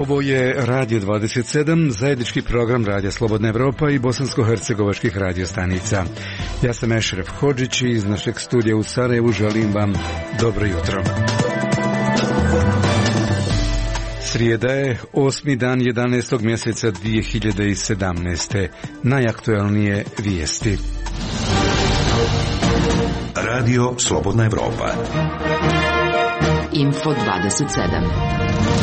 Ovo je Radio 27, zajednički program Radija Slobodna Evropa i bosansko-hercegovačkih radiostanica. Ja sam Ešref Hodžić i iz našeg studija u Sarajevu želim vam dobro jutro. Srijeda je 8. dan 11. mjeseca 2017. Najaktuelnije vijesti. Radio Slobodna Evropa. Info 27.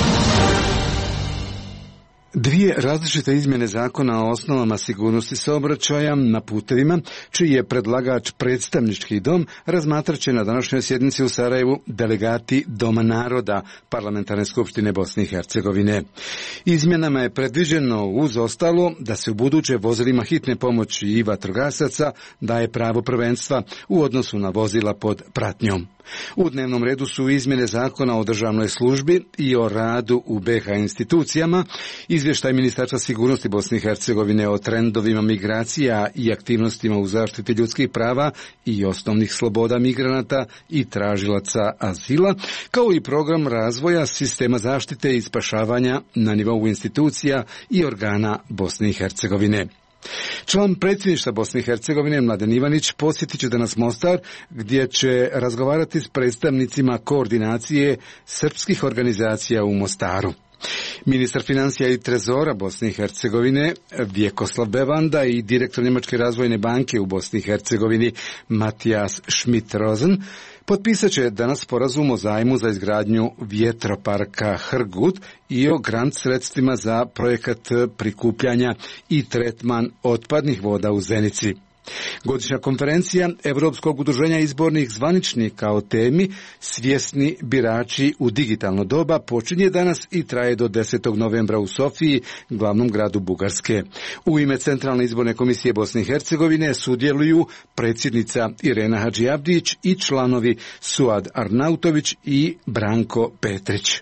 Dvije različite izmjene zakona o osnovama sigurnosti saobraćaja na putevima, čiji je predlagač predstavnički dom, razmatrat će na današnjoj sjednici u Sarajevu delegati Doma naroda Parlamentarne skupštine Bosne i Hercegovine. Izmjenama je predviđeno uz ostalo da se u buduće vozilima hitne pomoći i vatrogasaca daje pravo prvenstva u odnosu na vozila pod pratnjom. U dnevnom redu su izmjene zakona o državnoj službi i o radu u BiH institucijama, izvještaj Ministarstva sigurnosti Bosne i Hercegovine o trendovima migracija i aktivnostima u zaštiti ljudskih prava i osnovnih sloboda migranata i tražilaca azila, kao i program razvoja sistema zaštite i spašavanja na nivou institucija i organa Bosne i Hercegovine. Član predsjedništva Bosne i Hercegovine Mladen Ivanić posjetit će danas Mostar, gdje će razgovarati s predstavnicima koordinacije srpskih organizacija u Mostaru. Ministar financija i trezora Bosne i Hercegovine Vjekoslav Bevanda i direktor Njemačke razvojne banke u Bosni i Hercegovini Matijas Schmidt-Rosen potpisat će danas sporazum o zajmu za izgradnju vjetroparka Hrgut i o grant sredstvima za projekat prikupljanja i tretman otpadnih voda u Zenici. Godišnja konferencija Europskog udruženja izbornih zvaničnika o temi Svjesni birači u digitalno doba počinje danas i traje do 10. novembra u Sofiji, glavnom gradu Bugarske. U ime Centralne izborne komisije Bosne i Hercegovine sudjeluju predsjednica Irena Hadžiabdić i članovi Suad Arnautović i Branko Petrić.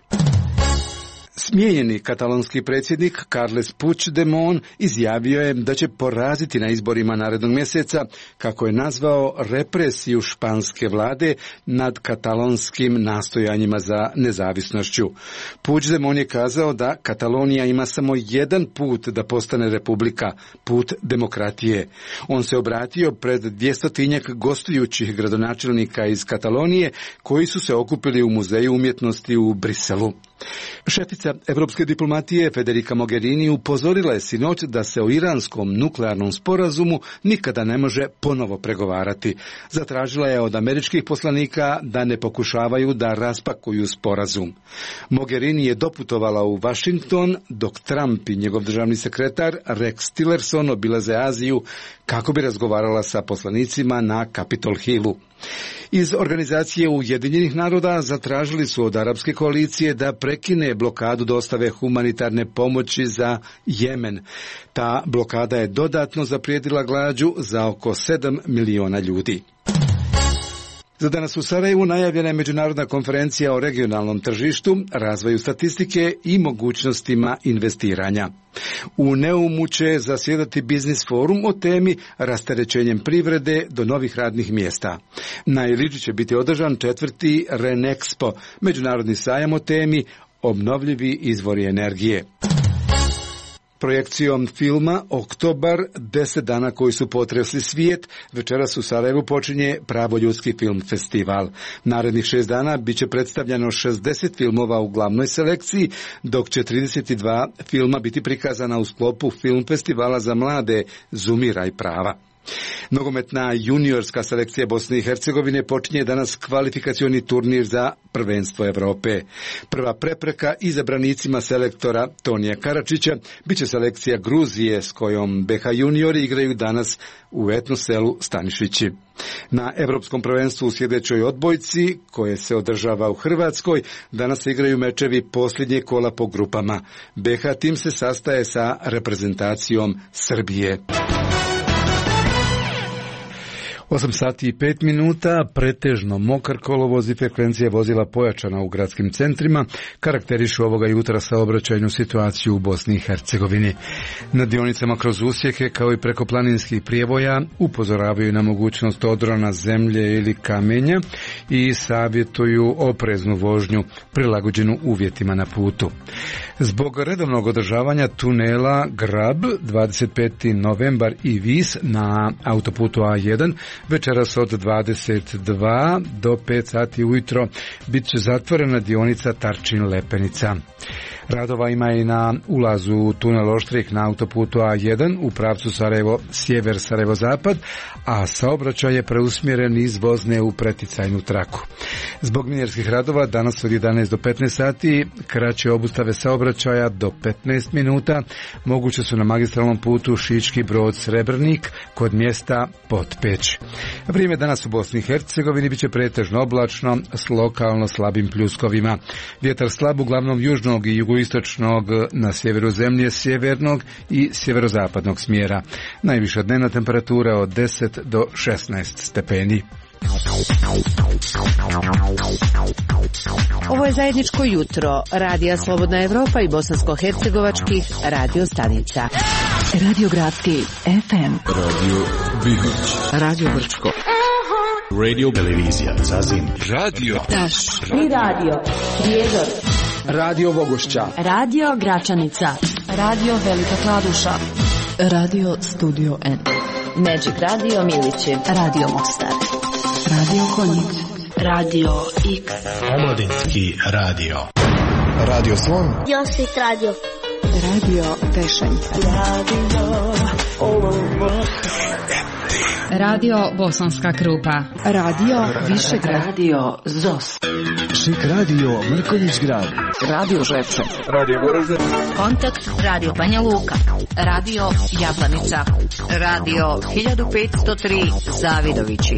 Smijenjeni katalonski predsjednik Carles Puigdemont izjavio je da će poraziti na izborima narednog mjeseca, kako je nazvao represiju španske vlade nad katalonskim nastojanjima za nezavisnošću. Puigdemont je kazao da Katalonija ima samo jedan put da postane republika, put demokratije. On se obratio pred 200 gostujućih gradonačelnika iz Katalonije koji su se okupili u Muzeju umjetnosti u Briselu. Šefica evropske diplomatije Federica Mogherini upozorila je sinoć da se o iranskom nuklearnom sporazumu nikada ne može ponovo pregovarati. Zatražila je od američkih poslanika da ne pokušavaju da raspakuju sporazum. Mogherini je doputovala u Washington dok Trump i njegov državni sekretar Rex Tillerson obilaze Aziju kako bi razgovarala sa poslanicima na Capitol Hillu. Iz Organizacije Ujedinjenih naroda zatražili su od arapske koalicije da prekine blokadu dostave humanitarne pomoći za Jemen. Ta blokada je dodatno zaprijetila glađu za oko 7 miliona ljudi. Za danas u Sarajevu najavljena je međunarodna konferencija o regionalnom tržištu, razvoju statistike i mogućnostima investiranja. U Neumu će zasjedati biznis forum o temi rasterećenjem privrede do novih radnih mjesta. Na Iliđi će biti održan 4. Renexpo, međunarodni sajam o temi obnovljivi izvori energije. Projekcijom filma Oktobar, 10 dana koji su potresli svijet, večeras u Sarajevu počinje Pravoljudski film festival. Narednih 6 dana bit će predstavljeno 60 filmova u glavnoj selekciji, dok će 32 filma biti prikazana u sklopu film festivala za mlade Zumira i prava. Nogometna juniorska selekcija Bosne i Hercegovine počinje danas kvalifikacioni turnir za prvenstvo Europe. Prva prepreka izabranicima selektora Tonija Karačića bit će selekcija Gruzije s kojom BiH juniori igraju danas u etno selu Stanišići. Na Europskom prvenstvu u sljedećoj odbojci, koje se održava u Hrvatskoj, danas se igraju mečevi posljednje kola po grupama. BiH tim se sastaje sa reprezentacijom Srbije. 8 sati i 5 minuta, pretežno mokar kolovoz i frekvencija vozila pojačana u gradskim centrima, karakterišu ovoga jutra saobraćajnu situaciju u Bosni i Hercegovini. Na dionicama kroz usjeke, kao i preko planinskih prijevoja, upozoravaju na mogućnost odrona zemlje ili kamenja i savjetuju opreznu vožnju prilagođenu uvjetima na putu. Zbog redovnog održavanja tunela Grab, 25. novembar i Vis na autoputu A1, večeras od 22 do 5 sati ujutro bit će zatvorena dionica Tarčin-Lepenica. Radova ima i na ulazu u tunel Oštrijek na autoputu A1 u pravcu Sarajevo-sjever, Sarajevo-zapad, a saobraćaj je preusmjeren iz Vozne u preticajnu traku. Zbog minjerskih radova danas od 11 do 15 sati kraće obustave saobraćaja do 15 minuta moguće su na magistralnom putu Šički Brod-Srebrnik kod mjesta Potpeć. Vrijeme danas u Bosni i Hercegovini bit će pretežno oblačno s lokalno slabim pljuskovima. Vjetar slab uglavnom južnog i jugoistočnog, na sjeveru zemlje sjevernog i sjeverozapadnog smjera. Najviša dnevna temperatura od 10 do 16 stepeni. Ovo je zajedničko jutro Radija Slobodna Evropa i bosansko-hercegovačkih radio stanica. Radio Gradski FM, Radio Bihać, Radio Brčko, Radio Televizija Zazin, Radio Taš i Radio Prijedor, Radio Vogošća, Radio Gračanica, Radio Velika Kladuša, Radio Studio N, Magic Radio Milići, Radio Mostar, Radio Konjic, Radio X, Omladinski radio, Radio Slon, Josit Radio, Radio Pešanica, Radio Bosanska Krupa, Radio Višegrad, Radio Zos, Šik Radio Mrkonjić Grad, Radio Žepče, Radio Goražde, Kontakt Radio Banja Luka, Radio Jablanica, Radio 1503 Zavidovići.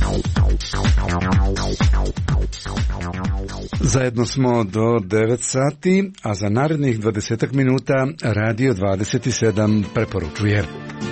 Zajedno smo do 9 sati, a za narednih 20 minuta Radio 27 preporučuje.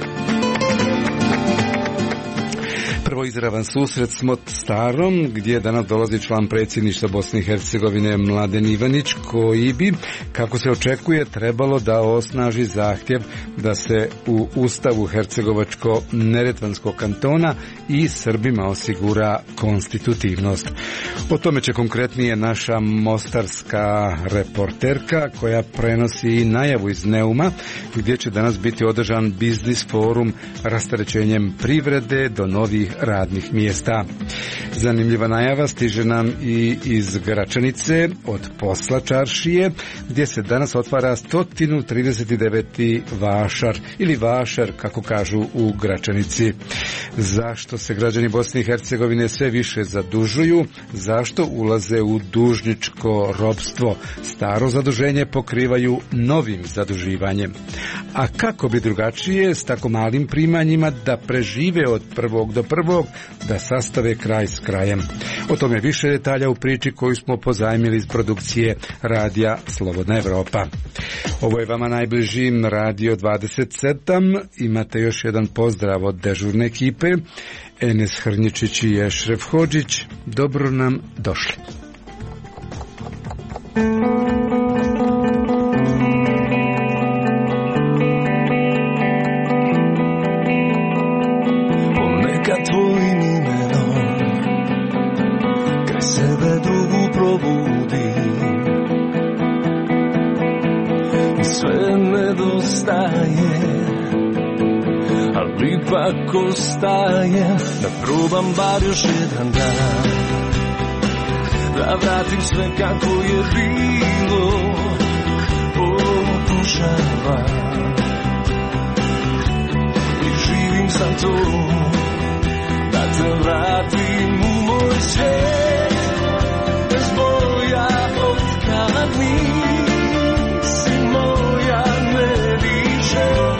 Prvo izravan susret s Mostarom, gdje danas dolazi član predsjedništva Bosne i Hercegovine Mladen Ivanić, koji bi, kako se očekuje, trebalo da osnaži zahtjev da se u Ustavu Hercegovačko-Neretvanskog kantona i Srbima osigura konstitutivnost. O tome će konkretnije naša mostarska reporterka, koja prenosi najavu iz Neuma, gdje će danas biti održan biznis forum rasterećenjem privrede do novih radnih mjesta. Zanimljiva najava stiže nam i iz Gračanice od Posla čaršije, gdje se danas otvara 139. vašar ili vašar, kako kažu u Gračanici. Zašto se građani Bosne i Hercegovine sve više zadužuju? Zašto ulaze u dužničko ropstvo? Staro zaduženje pokrivaju novim zaduživanjem. A kako bi drugačije s tako malim primanjima da prežive od prvog do prvog, da sastave kraj s krajem? O tome više detalja u priči koju smo pozajmili iz produkcije Radija Slobodna Evropa. Ovo je vama najbliži Radio 27. Imate još jedan pozdrav od dežurne ekipe. Enes Hrnjičić i Ešref Hodžić. Dobro nam došli. Ipak ostajem da probam bar još jedan dan, da vratim sve kako je bilo. Pokušavam i živim za to, da te vratim u moj svijet, bez boja od kad nisi moja, ne više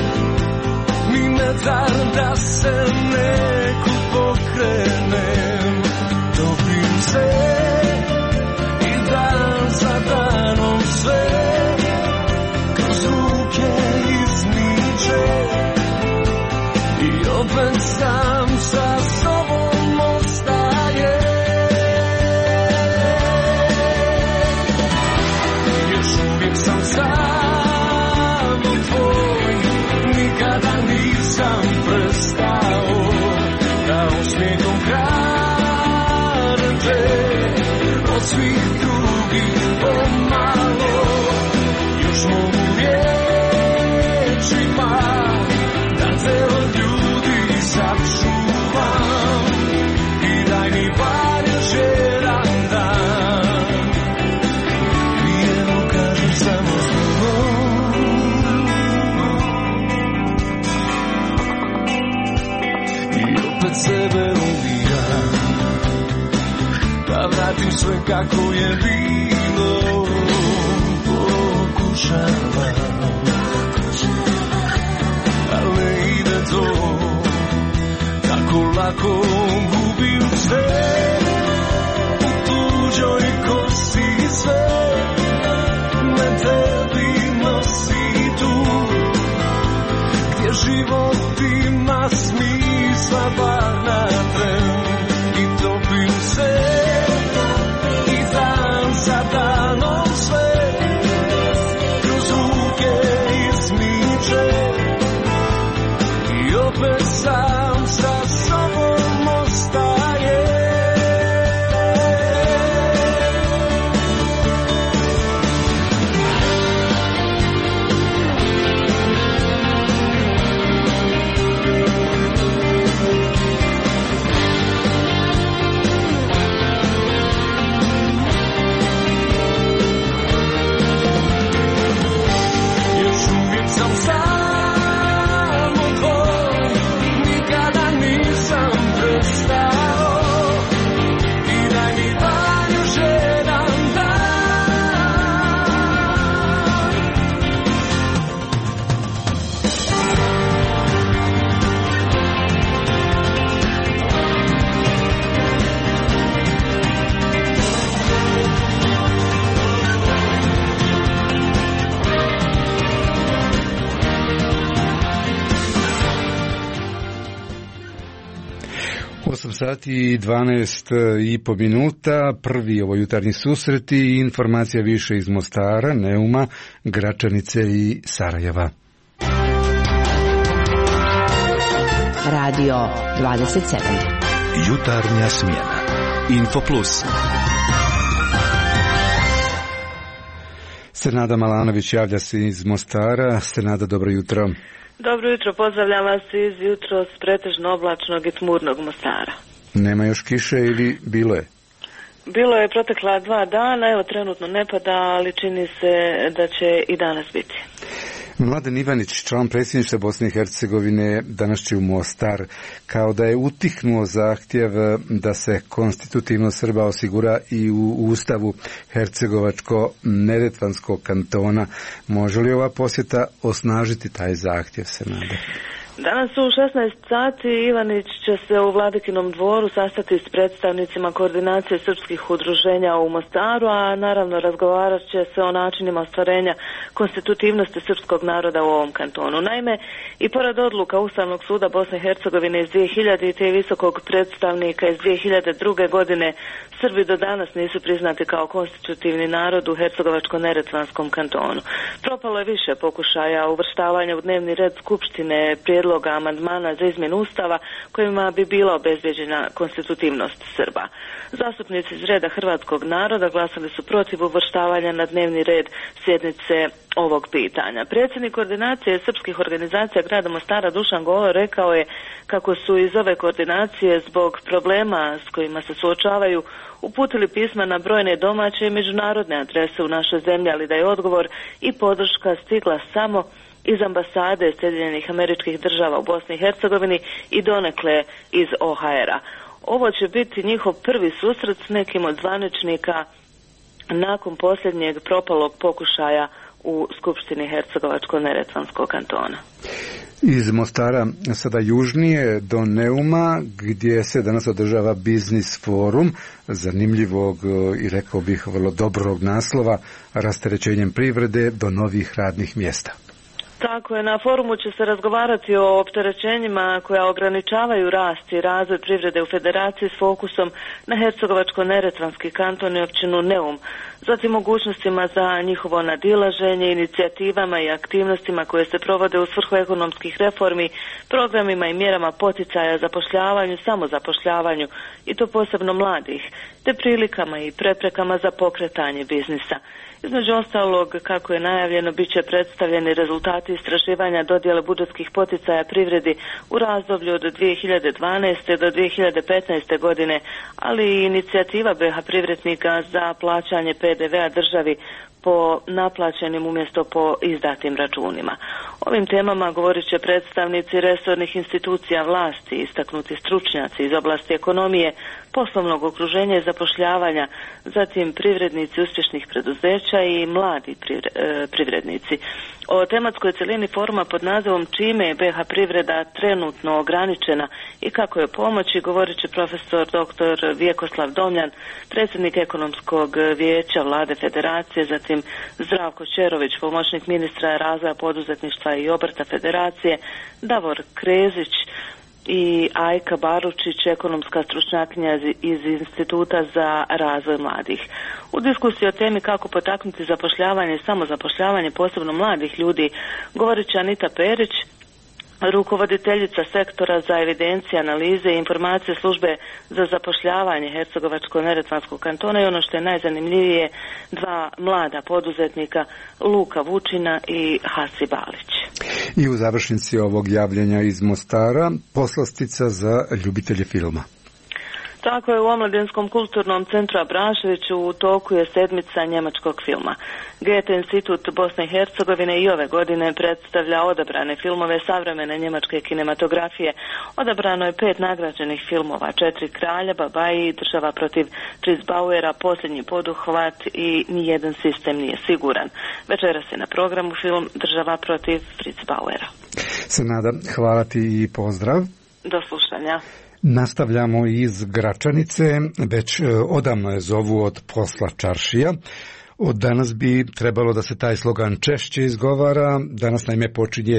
da se neku pokrenem, dobrim se i dan za danom sve kroz ruke izmiče i opet sam sa sve kako je bilo, pokušavam, ali ne ide to, tako lako gubim se, u tuđoj kosi sve, me tebi nosi tu, gdje život ima smisla bar na tren, i topim se, i dan za danom sve, kroz ruke izmiče, i opet sam sa sobom ostaje. Sati i 12,5 minuta, prvi ovo jutarnji susreti i informacija više iz Mostara, Neuma, Gračanice i Sarajeva. Radio 27. Jutarnja smjena. Info Plus. Senada Malanović javlja se iz Mostara. Senada, dobro jutro. Dobro jutro, pozdravljam vas iz jutros pretežno oblačnog i tmurnog Mostara. Nema još kiše ili bilo je? Bilo je protekla 2 dana, evo trenutno ne pada, ali čini se da će i danas biti. Mladen Ivanić, član predsjedništva Bosne i Hercegovine, danas će u Mostar, kao da je utihnuo zahtjev da se konstitutivno Srba osigura i u Ustavu Hercegovačko-Neretvanskog kantona. Može li ova posjeta osnažiti taj zahtjev, Senada? Danas u 16 sati Ivanić će se u Vladikinom dvoru sastati s predstavnicima koordinacije srpskih udruženja u Mostaru, a naravno razgovarat će se o načinima ostvarenja konstitutivnosti srpskog naroda u ovom kantonu. Naime, i pored odluka Ustavnog suda Bosne i Hercegovine iz 2000 i visokog predstavnika iz 2002. godine, Srbi do danas nisu priznati kao konstitutivni narod u Hercegovačko-Neretvanskom kantonu. Propalo je više pokušaja uvrštavanja u dnevni red Skupštine prijedloga amandmana za izmjenu Ustava kojima bi bila obezbeđena konstitutivnost Srba. Zastupnici iz reda hrvatskog naroda glasali su protiv uvrštavanja na dnevni red sjednice ovog pitanja. Predsjednik koordinacije srpskih organizacija grada Mostara Dušan Golo rekao je kako su iz ove koordinacije zbog problema s kojima se suočavaju uputili pisma na brojne domaće i međunarodne adrese u našoj zemlji, ali da je odgovor i podrška stigla samo iz ambasade Sjedinjenih Američkih Država u Bosni i Hercegovini i donekle iz OHR-a. Ovo će biti njihov prvi susret s nekim od zvaničnika nakon posljednjeg propalog pokušaja u Skupštini Hercegovačko-Neretvanskog kantona. Iz Mostara sada južnije do Neuma, gdje se danas održava biznis forum zanimljivog i rekao bih vrlo dobrog naslova, rasterećenjem privrede do novih radnih mjesta. Tako je, na forumu će se razgovarati o opterećenjima koja ograničavaju rast i razvoj privrede u federaciji s fokusom na Hercegovačko-Neretvanski kanton i općinu Neum, zatim mogućnostima za njihovo nadilaženje, inicijativama i aktivnostima koje se provode u svrhu ekonomskih reformi, programima i mjerama poticaja zapošljavanju, samozapošljavanju i to posebno mladih, te prilikama i preprekama za pokretanje biznisa. Između ostalog, kako je najavljeno, bit će predstavljeni rezultati istraživanja dodjele budžetskih poticaja privredi u razdoblju od 2012. do 2015. godine, ali i inicijativa BiH privrednika za plaćanje PDV-a državi po naplaćenim umjesto po izdatim računima. Ovim temama govorit će predstavnici resornih institucija vlasti, istaknuti stručnjaci iz oblasti ekonomije, poslovnog okruženja i zapošljavanja, zatim privrednici uspješnih preduzeća i mladi privrednici. O tematskoj celini foruma pod nazivom Čime je BiH privreda trenutno ograničena i kako je pomoći govorit će profesor dr. Vjekoslav Domljan, predsjednik ekonomskog vijeća Vlade Federacije, zatim Zdravko Ćerović, pomoćnik ministra razvoja poduzetništva i obrta Federacije, Davor Krezić i Ajka Baručić, ekonomska stručnjakinja iz Instituta za razvoj mladih. U diskusiji o temi kako potaknuti zapošljavanje i samozapošljavanje posebno mladih ljudi govorit će Anita Perić, rukovoditeljica sektora za evidencije, analize i informacije službe za zapošljavanje Hercegovačko-neretvanskog kantona i ono što je najzanimljivije, dva mlada poduzetnika, Luka Vučina i Hasi Balić. I u završnici ovog javljanja iz Mostara poslastica za ljubitelje filma. Tako je, u Omladinskom kulturnom centru Abrašević u toku je sedmica njemačkog filma. Goethe institut Bosne i Hercegovine i ove godine predstavlja odabrane filmove savremene njemačke kinematografije. Odabrano je 5 nagrađenih filmova, 4 kralja, Babaji, Država protiv Pritzbauera, Posljednji poduhvat i Nijedan sistem nije siguran. Večeras je na programu film Država protiv Pritzbauera. Senada, hvala ti i pozdrav. Do slušanja. Nastavljamo iz Gračanice, već odavno je zovu od posla čaršija. Od danas bi trebalo da se taj slogan češće izgovara. Danas naime počinje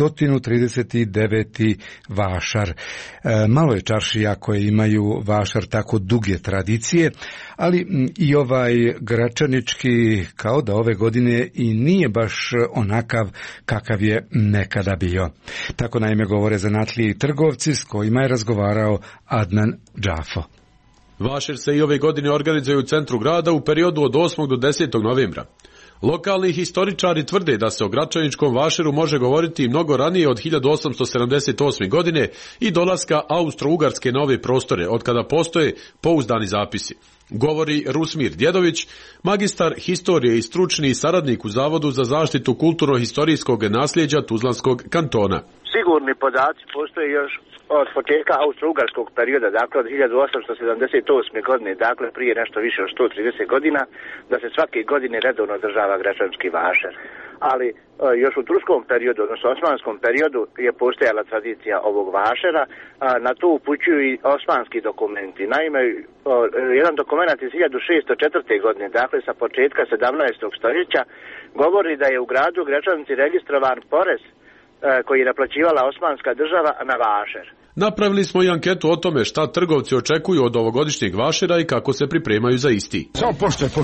139. vašar. Malo je čaršija koje imaju vašar tako duge tradicije, ali i ovaj gračanički kao da ove godine i nije baš onakav kakav je nekada bio. Tako naime govore zanatlije i trgovci s kojima je razgovarao Adnan Džafo. Vašar se i ove godine organizuje u centru grada u periodu od 8. do 10. novembra. Lokalni historičari tvrde da se o gračaničkom vašaru može govoriti mnogo ranije od 1878. godine i dolaska Austro-Ugarske na ove prostore, od kada postoje pouzdani zapisi. Govori Rusmir Djedović, magistar historije i stručni saradnik u Zavodu za zaštitu kulturno-historijskog nasljeđa Tuzlanskog kantona. Sigurni podaci postoje još od početka austro-ugarskog perioda, dakle od 1878. godine, dakle prije nešto više od 130 godina, da se svake godine redovno održava gračanski vašar. Ali još u turskom periodu, odnosno osmanskom periodu, je postojala tradicija ovog vašara, na to upućuju i osmanski dokumenti. Naime, jedan dokument iz 1604. godine, dakle sa početka 17. stoljeća, govori da je u gradu Gračanici registrovan porez koji je naplaćivala osmanska država na vašar. Napravili smo i anketu o tome šta trgovci očekuju od ovogodišnjeg vašera i kako se pripremaju za isti. Samo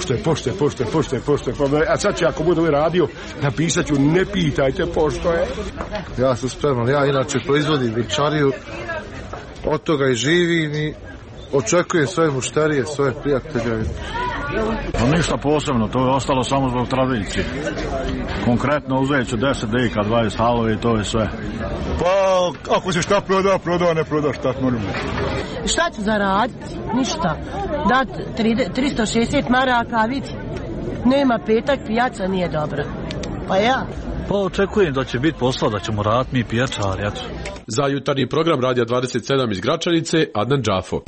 poštuje. A sad ću, ako budem radio, napisat ću ne pitajte poštuje. Ja sam spreman, ja inače proizvodim vinčariju, od toga i živim i očekujem svoje mušterije, svoje prijatelje. No, ništa posebno, to je ostalo samo zbog tradicije. Konkretno uzet ću 10 deka, 20 halove i to je sve. Pa, ako se šta proda, ne proda, šta moramo. Šta ću zaraditi? Ništa. Dat 360 maraka, vidi. Nema petak, pijaca nije dobra. Pa ja. Pa očekujem da će biti posla, da ćemo raditi mi pijačari, eto. Za jutarnji program Radija 27 iz Gračanice, Adnan Džafo.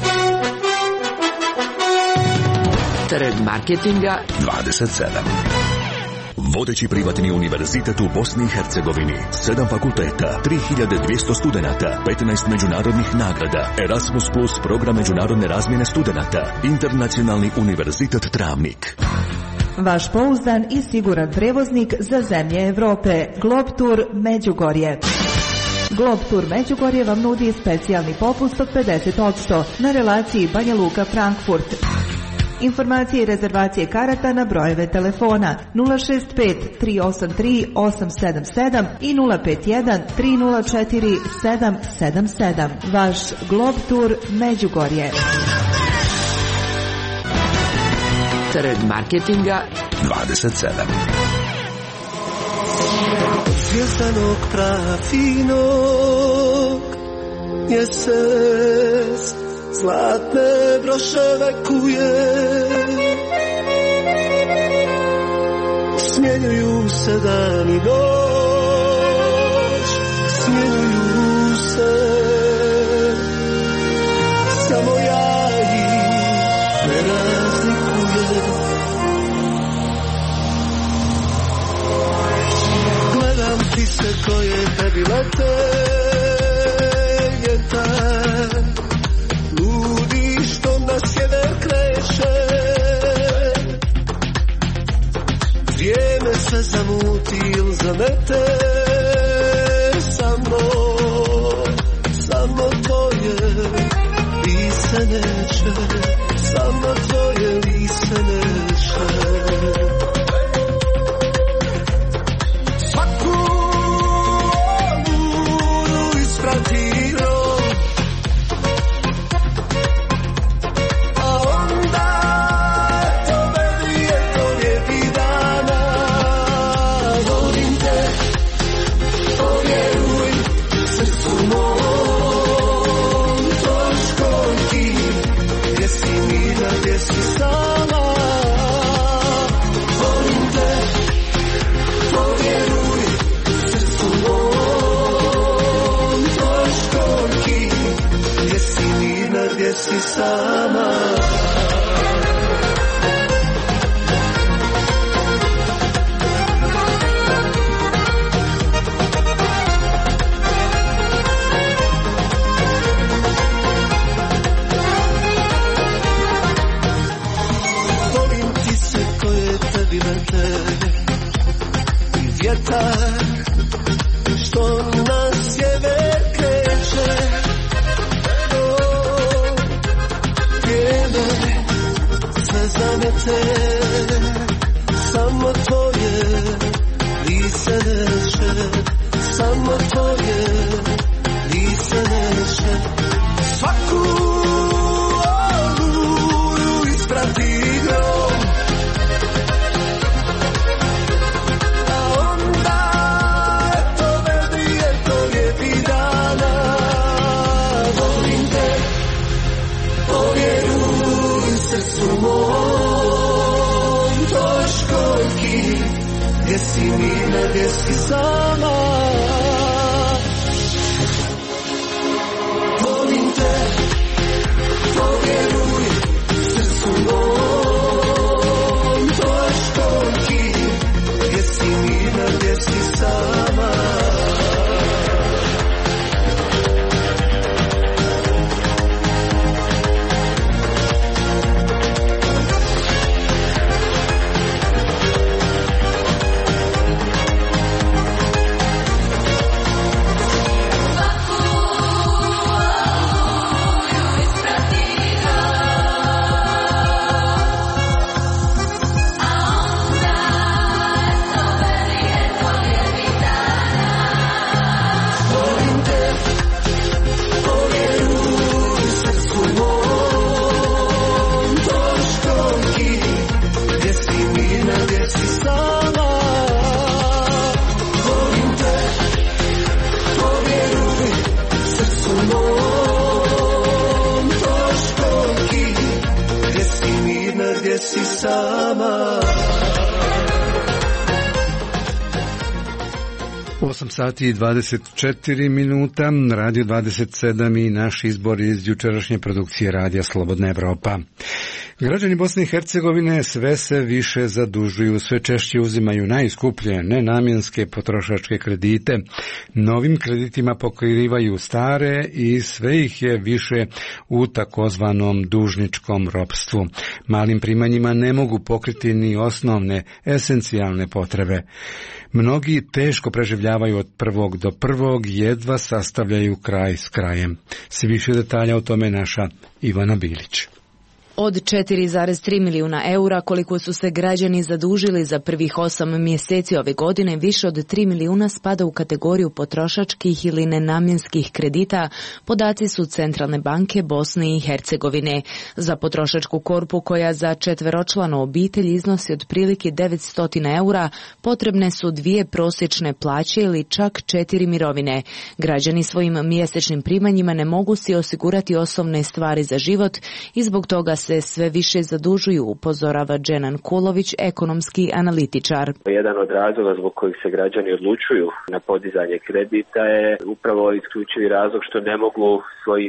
Trg marketinga 27. Vodeći privatni univerzitet u Bosni i Hercegovini, 7 fakulteta, 3200 studenata, 15 međunarodnih nagrada, Erasmus Plus program međunarodne razmjene studenata, Internacionalni univerzitet Travnik. Vaš pouzdan i siguran prevoznik za zemlje Europe, Globtour Međugorje. Globtour Međugorje vam nudi specijalni popust od 50% na relaciji Banja Luka-Frankfurt. Informacije i rezervacije karata na brojeve telefona 065 383 877 i 051 304 777. Vaš Globtour Međugorje. Trg marketinga 27. Zvjezdanog praha finog mjesec zlatne broševe kuje, smjenjuju se dan i noć, smjenjuju se samo ja i koje tebi lete, vjetar ludi što na sjever kreće. Vrijeme se zamuti il zamete, samo tvoje lice neće, samo tvoje lice neće. Svaku oluru isprati rok, a onda to meni je to lijepi dana. Volim te, povjeruj srcu mom, točkoj gdje si mirna, gdje si sama. Volim te, povjeruj srcu mom, točkoj gdje si mirna, gdje si sama. Vjetar što na sjever kreće, vrijeme sve zamete, samo tvoje lice neće, samo tvoje lice neće. Svaku oluru isprati grom, gdje si mirna, gdje si sama. Volim te, povjeruj srcu mom, točkoj gdje si mirna, gdje si sama. Sama. 8 sati i 24 minuta, Radio 27 i naš izbor iz jučerašnje produkcije Radija Slobodna Evropa. Građani Bosne i Hercegovine sve se više zadužuju, sve češće uzimaju najskuplje nenamjenske potrošačke kredite. Novim kreditima pokrivaju stare i sve ih je više u takozvanom dužničkom ropstvu. Malim primanjima ne mogu pokriti ni osnovne, esencijalne potrebe. Mnogi teško preživljavaju od prvog do prvog, jedva sastavljaju kraj s krajem. Svi više detalja o tome naša Ivana Bilić. Od 4,3 milijuna eura koliko su se građani zadužili za prvih 8 mjeseci ove godine, više od 3 milijuna spada u kategoriju potrošačkih ili nenamjenskih kredita, podaci su Centralne banke Bosne i Hercegovine. Za potrošačku korpu koja za četveročlanu obitelj iznosi otprilike 900 eura, potrebne su 2 prosječne plaće ili čak 4 mirovine. Građani svojim mjesečnim primanjima ne mogu si osigurati osnovne stvari za život i zbog toga se sve više zadužuju, upozorava Dženan Kulović, ekonomski analitičar. Jedan od razloga zbog kojih se građani odlučuju na podizanje kredita je upravo isključivi razlog što ne mogu svojim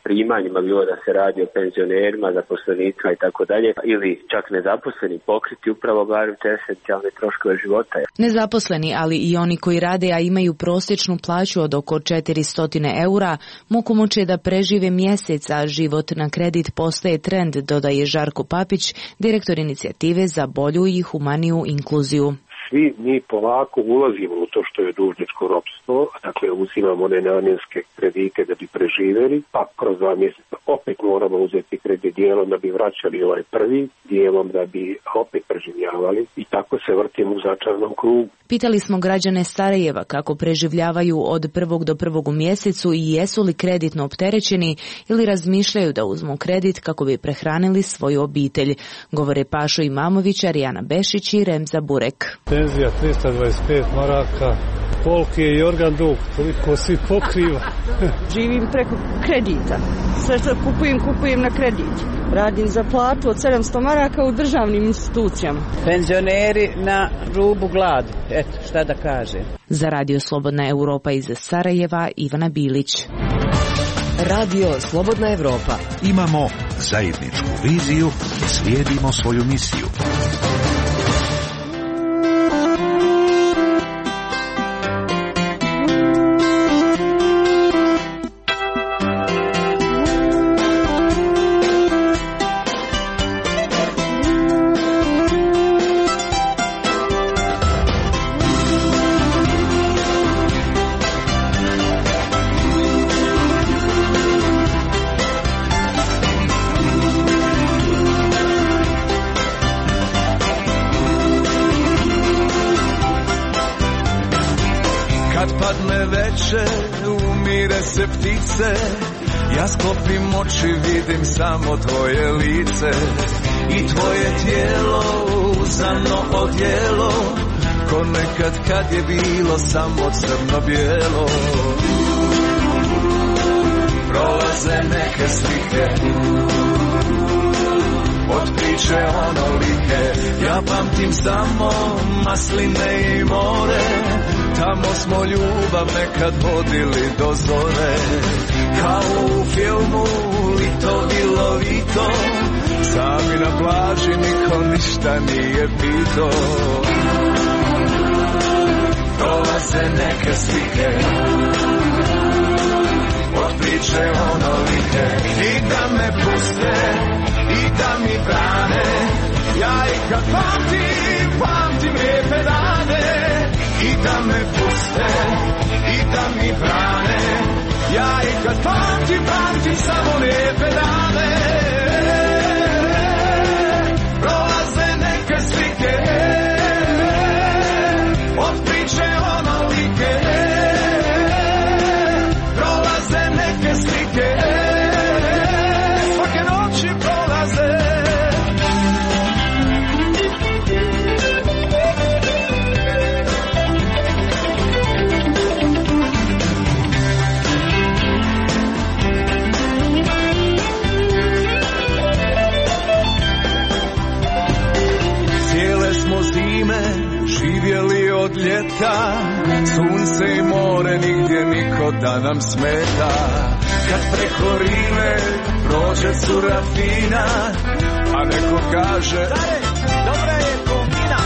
primanjima, bilo da se radi o penzionerima, zaposlenicima i tako dalje, ili čak nezaposleni, pokriti upravo barem te esencijalne troškove života. Nezaposleni, ali i oni koji rade, a imaju prosječnu plaću od oko 400 eura, muku muče da prežive mjesec, a život na kredit postaje trend, dodaje Žarko Papić, direktor inicijative za bolju i humaniju inkluziju. Svi mi polako ulazimo u to što je dužničko ropstvo, dakle uzimamo one namjenske kredite da bi preživjeli, pa kroz 2 mjeseca opet moramo uzeti kredit dijelom da bi vraćali ovaj prvi, dijelom da bi opet preživljavali i tako se vrtimo u začaranom krugu. Pitali smo građane Sarajeva kako preživljavaju od 1. do 1. u mjesecu i jesu li kreditno opterećeni ili razmišljaju da uzmu kredit kako bi prehranili svoju obitelj. Govore Pašo Imamović, Arijana Bešić i Remza Burek. Penzija 325 maraka, koliki je i organ dug, toliko svi pokriva. Živim preko kredita. Sve što kupujem na kredit. Radim za platu od 700 maraka u državnim institucijama. Penzioneri na rubu gladi. Eto, šta da kažem. Za Radio Slobodna Europa iz Sarajeva, Ivana Bilić. Radio Slobodna Europa. Imamo zajedničku viziju, slijedimo svoju misiju. Umire se ptice, ja sklopim oči, vidim samo tvoje lice i tvoje tijelo, uzano odjelo, ko nekad kad je bilo samo crno-bijelo. Prolaze neke slike od priče onolike, ja pamtim samo masline i more. Tamo smo ljubav nekad vodili do zore, kao u filmu Lito i Lovito, sami na plaži niko ništa nije pito. Prolaze neke slike od priče onolike, i da me puste i da mi brane, ja i kad pamtim lijepe dane. I da me puste, i da mi brane, ja i kad pamtim samo lijepe dane. Prolaze neke slike od priče onolike, prolaze neke slike, svake noći prolaze. Živjeli od ljeta, sunce i more, nigdje niko da nam smeta. Kad preko Rive prođe cura fina, a neko kaže dobra je komina.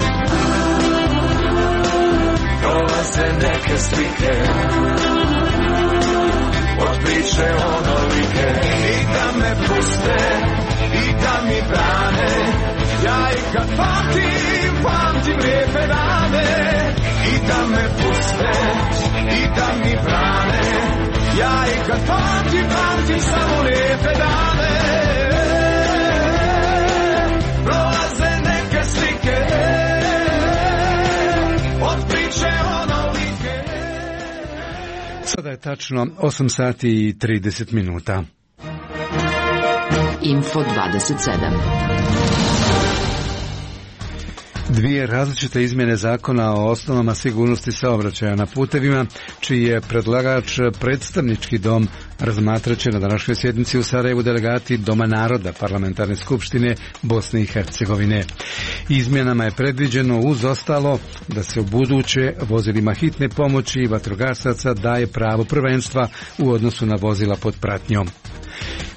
Prolaze neke slike od priče onolike, i da me puste i da mi brane, ja i kad pamtim lijepe dane. I da me puste i da mi brane, ja i kad pamtim samo lijepe dane. Prolaze neke slike od priče onolike. Sada je tačno 8 sati i 30 minuta. Info 27. Dvije različite izmjene zakona o osnovama sigurnosti saobraćaja na putevima, čiji je predlagač predstavnički dom, razmatraće na današnjoj sjednici u Sarajevu delegati Doma naroda Parlamentarne skupštine Bosne i Hercegovine. Izmjenama je predviđeno uz ostalo da se u buduće vozilima hitne pomoći i vatrogasaca daje pravo prvenstva u odnosu na vozila pod pratnjom.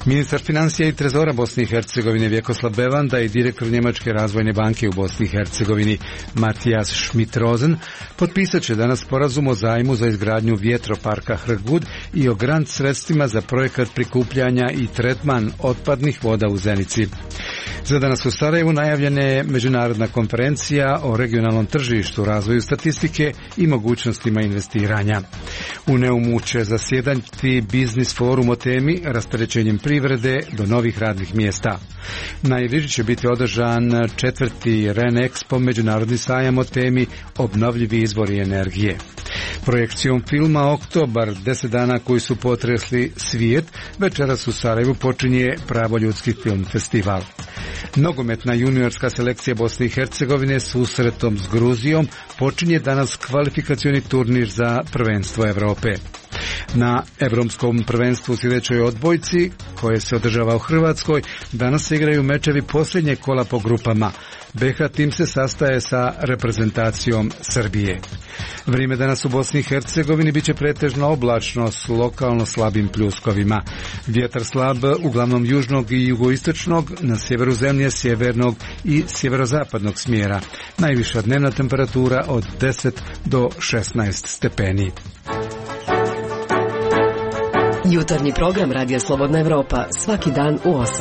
Ministar financija i trezora Bosne i Hercegovine Vjekoslav Bevanda i direktor Njemačke razvojne banke u Bosni i Hercegovini Matijas Schmidt-Rosen potpisat će danas sporazum o zajmu za izgradnju vjetroparka Hrgud i o grant sredstvima za projekat prikupljanja i tretman otpadnih voda u Zenici. Za danas u Sarajevu najavljena je međunarodna konferencija o regionalnom tržištu, razvoju statistike i mogućnostima investiranja. U Neumu će zasjedati biznis forum o temi rasterećenjem privrede do novih radnih mjesta. Na Iriži će biti održan 4. REN Expo, međunarodni sajam o temi obnovljivi izvori energije. Projekcijom filma Oktobar, 10 dana koji su potresli svijet, večeras u Sarajevu počinje Pravoljudski film festival. Nogometna juniorska selekcija Bosne i Hercegovine susretom s Gruzijom počinje danas kvalifikacioni turnir za prvenstvo Europe. Na Evropskom prvenstvu u sljedećoj odbojci, koje se održava u Hrvatskoj, danas se igraju mečevi posljednjeg kola po grupama. BiH tim se sastaje sa reprezentacijom Srbije. Vrijeme danas u Bosni i Hercegovini biće pretežno oblačno s lokalno slabim pljuskovima. Vjetar slab uglavnom južnog i jugoistočnog, na sjeveru zemlje sjevernog i sjeverozapadnog smjera. Najviša dnevna temperatura od 10 do 16 stepeni. Jutarnji program Radija Slobodna Evropa, svaki dan u 8.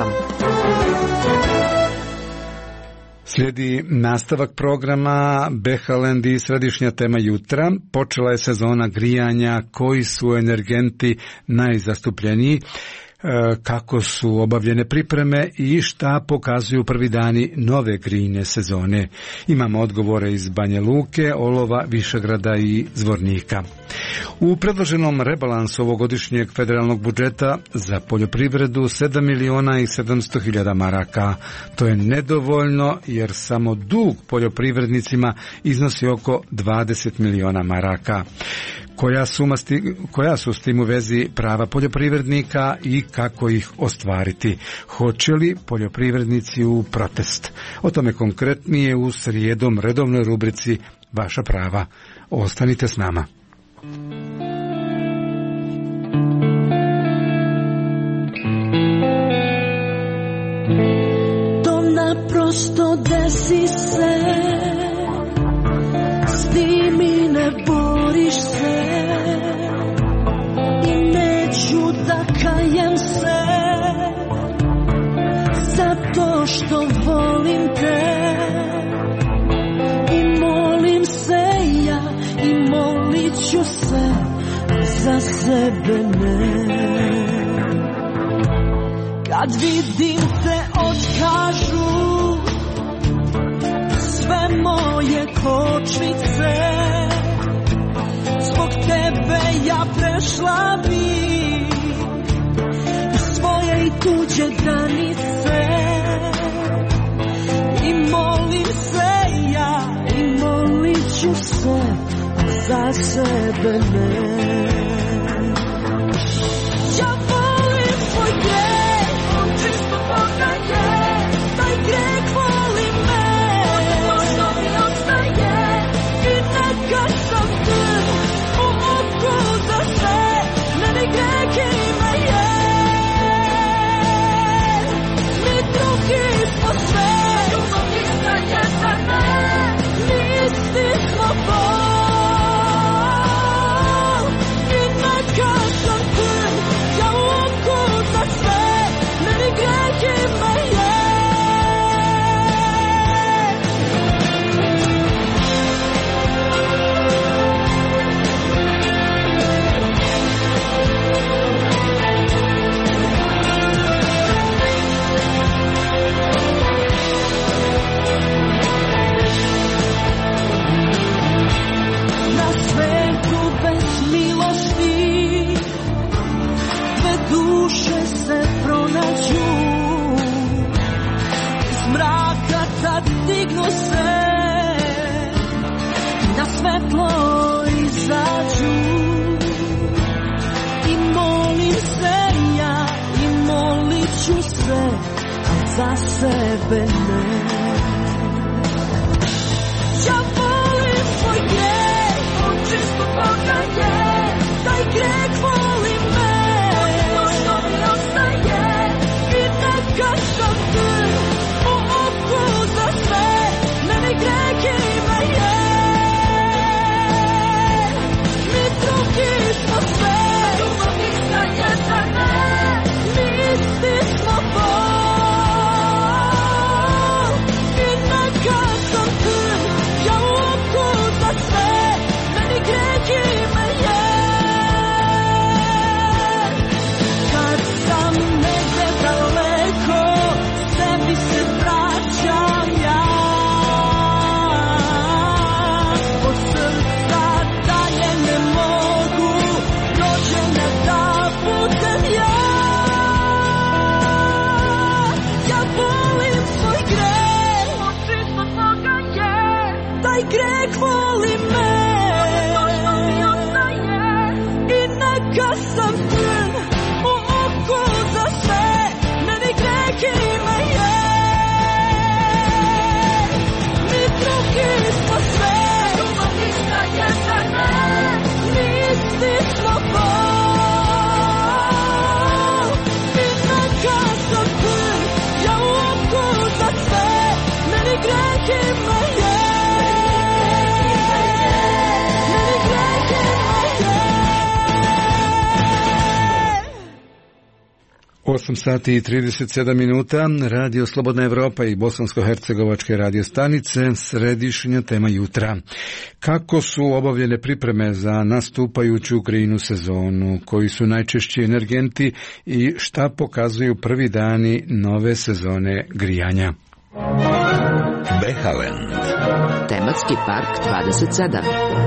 Slijedi nastavak programa Behalend i središnja tema jutra. Počela je sezona grijanja, koji su energenti najzastupljeniji, kako su obavljene pripreme i šta pokazuju prvi dani nove grijne sezone. Imamo odgovore iz Banja Luke, Olova, Višegrada i Zvornika. U predloženom rebalansu ovogodišnjeg federalnog budžeta za poljoprivredu 7.700.000 maraka. To je nedovoljno jer samo dug poljoprivrednicima iznosi oko 20 miliona maraka. Koja su s tim u vezi prava poljoprivrednika i kako ih ostvariti? Hoće li poljoprivrednici u protest? O tome konkretnije u srijedom redovnoj rubrici Vaša prava. Ostanite s nama. To naprosto desi se, s tim i ne boriš se, i neću da kajem se, zato što volim te. I molim se ja, i molit ću se, za sebe ne. Kad vidim te otkažu sve moje kočnice, zbog tebe ja prešla bi svoje i tuđe granice. I molim se ja, i molit ću se, za sebe ne. Ja volim svoj greh, on čisto Boga je, taj greh voli me. Ono što mi ostaje, i neka sam trn u oku za sve, meni greh ima je. Mi drugi smo sve, ljubav ista je za me, mi isti smo Bog. Duše se pronađu, iz mraka tad dignu se, na svetlo izađu. I molim se ja, i molit ću se, a za sebe ne. Ja volim svoj greh, on čisto Boga je, taj greh voli me. Ono što mi ostaje, neka sam trn u oku za sve, meni greh ime mi drugi smo sve, ništa je za me, nisi smo bol. I neka sam trn, ja u oku za sve, meni greh ime 8 sati i 37 minuta, Radio Slobodna Evropa i bosansko-hercegovačke radio stanice, središnja tema jutra. Kako su obavljene pripreme za nastupajuću grejnu sezonu, koji su najčešći energenti i šta pokazuju prvi dani nove sezone grijanja? Behalen. Tematski park 27.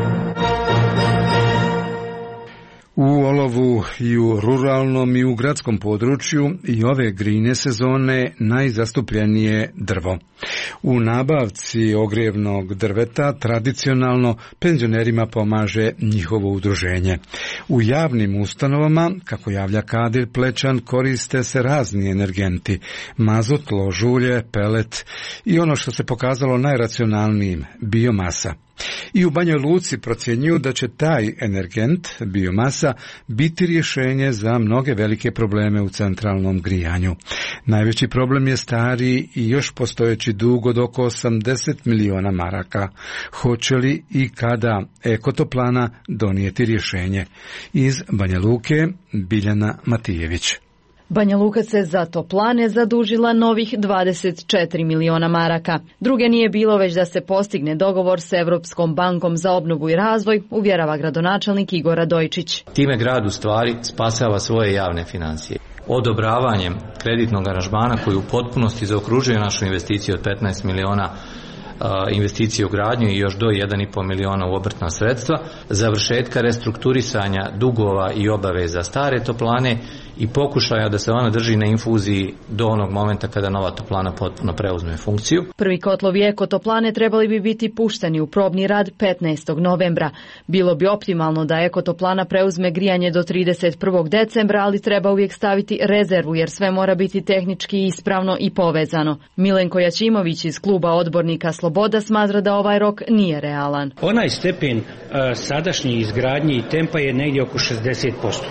U olovu i u ruralnom i u gradskom području i ove grijne sezone najzastupljenije drvo. U nabavci ogrjevnog drveta tradicionalno penzionerima pomaže njihovo udruženje. U javnim ustanovama, kako javlja Kadir Plećan, koriste se razni energenti, mazut, lož ulje, pelet i ono što se pokazalo najracionalnijim, biomasa. I u Banjoj Luci procjenjuju da će taj energent, biomasa, biti rješenje za mnoge velike probleme u centralnom grijanju. Najveći problem je stari i još postojeći dug od oko 80 miliona maraka. Hoće li i kada Ekotoplana donijeti rješenje? Iz Banja Luke, Biljana Matijević. Banja Luka se za toplane zadužila novih 24 miliona maraka. Druge nije bilo već da se postigne dogovor s Europskom bankom za obnovu i razvoj, uvjerava gradonačelnik Igor Radojčić. Time grad u stvari spasava svoje javne financije. Odobravanjem kreditnog aranžmana koji u potpunosti zaokružuje našu investiciju od 15 miliona investicije u gradnju i još do 1,5 miliona u obrtna sredstva, završetka restrukturisanja dugova i obaveza stare toplane i pokušaja da se ona drži na infuziji do onog momenta kada nova toplana potpuno preuzme funkciju. Prvi kotlovi Ekotoplane trebali bi biti pušteni u probni rad 15. novembra. Bilo bi optimalno da Ekotoplana preuzme grijanje do 31. decembra, ali treba uvijek staviti rezervu jer sve mora biti tehnički ispravno i povezano. Milenko Jačimović iz kluba odbornika Sloboda smatra da ovaj rok nije realan. Onaj stepen sadašnje izgradnje i tempa je negdje oko 60%.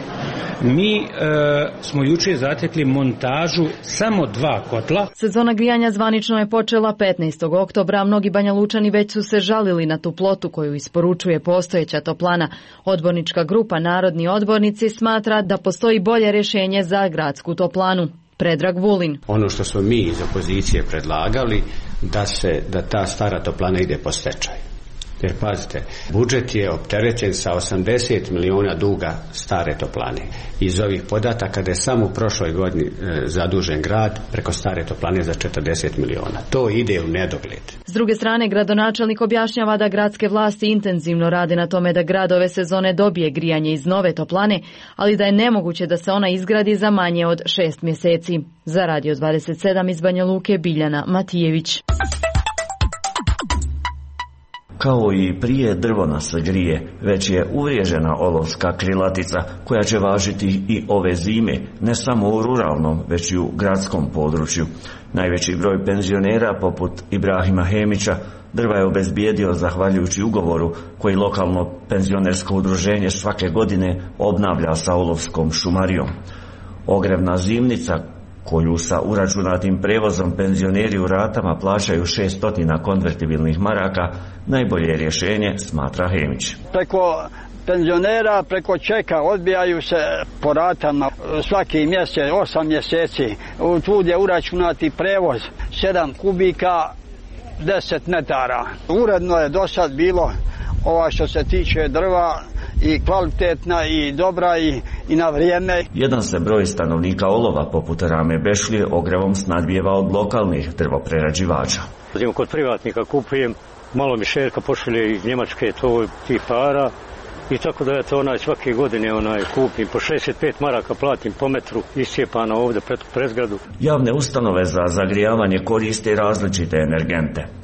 Mi smo jučer zatekli montažu samo 2 kotla. Sezona grijanja zvanično je počela 15. oktobra, a mnogi Banja Lučani već su se žalili na toplotu koju isporučuje postojeća toplana. Odbornička grupa Narodni odbornici smatra da postoji bolje rješenje za gradsku toplanu. Predrag Vulin. Ono što smo mi iz opozicije predlagali, da ta stara toplana ide po stečaj. Jer pazite, budžet je opterećen sa 80 miliona duga stare toplane. Iz ovih podataka da je samo u prošloj godini zadužen grad preko stare toplane za 40 miliona. To ide u nedogled. S druge strane, gradonačelnik objašnjava da gradske vlasti intenzivno rade na tome da grad ove sezone dobije grijanje iz nove toplane, ali da je nemoguće da se ona izgradi za manje od 6 mjeseci. Za Radio 27 iz Banja Luke, Biljana Matijević. Kao i prije, drvo nas se grije, već je uvriježena olovska krilatica koja će važiti i ove zime, ne samo u ruralnom, već i u gradskom području. Najveći broj penzionera, poput Ibrahima Hemića, drva je obezbijedio zahvaljujući ugovoru koji lokalno penzionersko udruženje svake godine obnavlja sa olovskom šumarijom. Ogrevna zimnica, koju sa uračunatim prevozom penzioneri u ratama plaćaju 600 konvertibilnih maraka, najbolje rješenje, smatra Hemić. Preko penzionera, preko čeka odbijaju se po ratama svaki mjesec, 8 mjeseci. Tu je uračunati prevoz 7 kubika, 10 metara. Uredno je do sad bilo što se tiče drva, i kvalitetna i dobra i na vrijeme. Jedan se broj stanovnika Olova poput Rame Bešlije ogrevom snadbijeva od lokalnih drvoprerađivača. Kod privatnika kupujem, malo mi šerka pošalje iz Njemačke tih para i tako da ja to svake godine kupim po 65 maraka, platim po metru iscijepano ovdje pred zgradu. Javne ustanove za zagrijavanje koriste različite energente.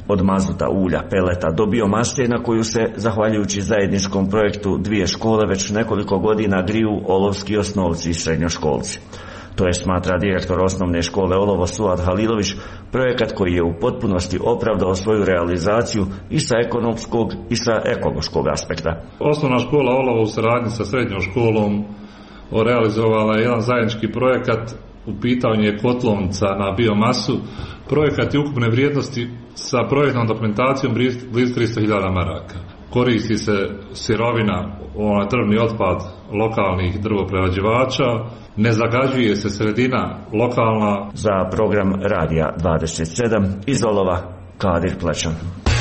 od mazuta, ulja, peleta do biomase na koju se, zahvaljujući zajedničkom projektu dvije škole, već nekoliko godina griju olovski osnovci i srednjoškolci. To je, smatra direktor osnovne škole Olovo Suad Halilović, projekat koji je u potpunosti opravdao svoju realizaciju i sa ekonomskog i sa ekološkog aspekta. Osnovna škola Olovo u saradnji sa srednjom školom realizovala je jedan zajednički projekat. U pitanju je kotlovnica na biomasu. Projekat je ukupne vrijednosti sa projektnom dokumentacijom blizu 300.000 maraka. Koristi se sirovina, drvni otpad lokalnih drvoprerađivača, ne zagađuje se sredina lokalna. Za program Radija 27 iz Olova, Kadir Plečan.